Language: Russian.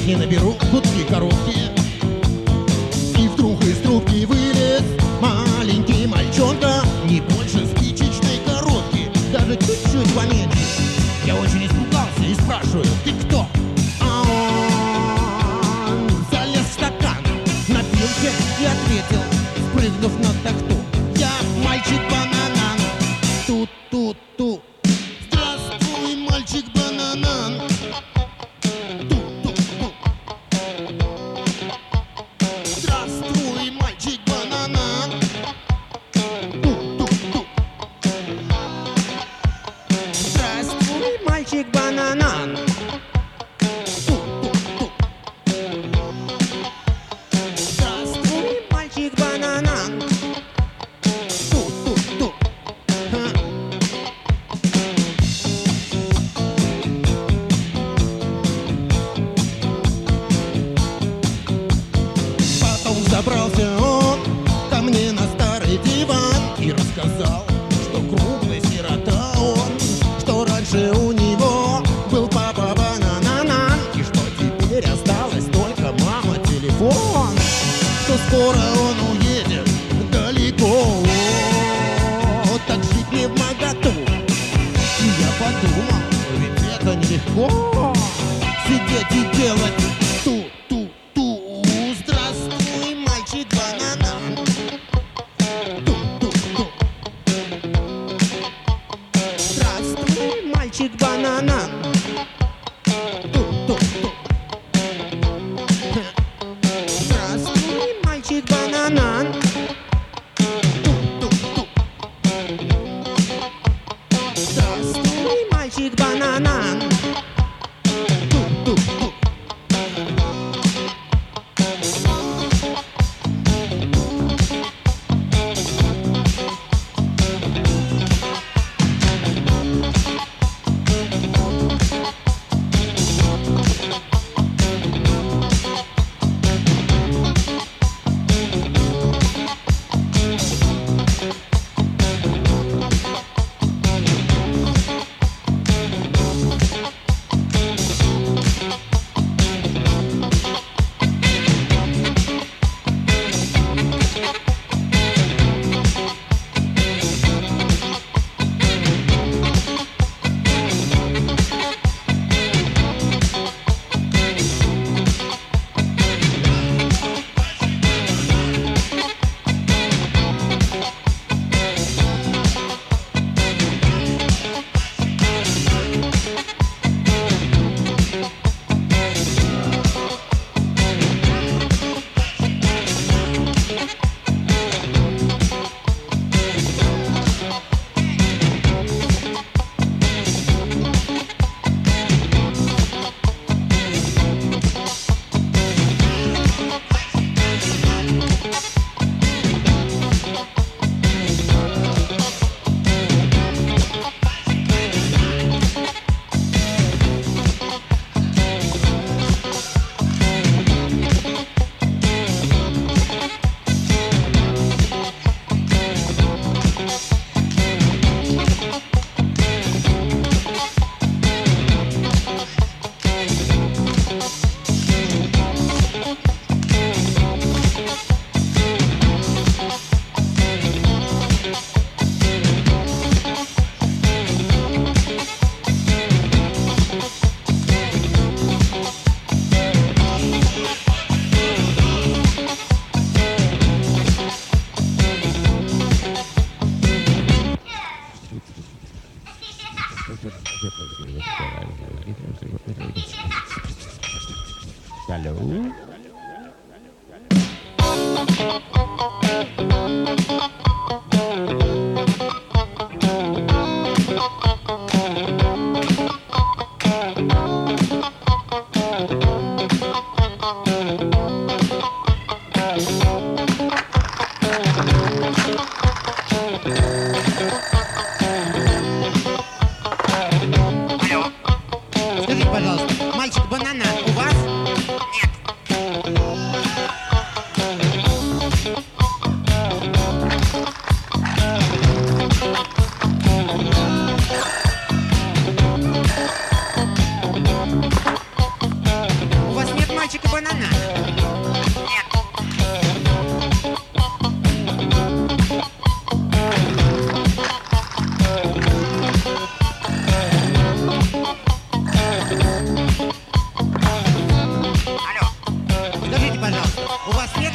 песни наберу гудки короткие. И вдруг из трубки вылез маленький мальчонка, не больше спичечной коробки, даже чуть-чуть поменьше. Я очень испугался и спрашиваю: ты кто? А он залез в стакан, напился и ответил, спрыгнув на тахту: я мальчик-бананан. Ту-ту-ту. Здравствуй, мальчик-бананан. Ту-ту-ту. Здравствуй, мальчик-бананан. Ту-ту-ту. Здравствуй, мальчик-бананан. Ту-ту-ту. Здравствуй, мальчик-бананан. Ту-ту-ту. Потом забрался он ко мне на старый диван и рассказал, что круглый сирота он, что раньше у него был папа бананан, и что теперь осталось только мама телефон, что скоро он уедет далеко, так жить не вмоготу. И я подумал, ведь это нелегко сидеть и делать ту-ту-ту. Здравствуй, мальчик-бананан. Ту-ту-ту. Здравствуй, мальчик-бананан. Ту-ту-ту. Здравствуй, мальчик-бананан. Ту-ту-ту. Здравствуй, мальчик-бананан. Ту-ту-ту. Hello. Скажите, пожалуйста, мальчик-банана у вас? Нет. мальчика банана? Нет. Алло, скажите, пожалуйста, у вас нет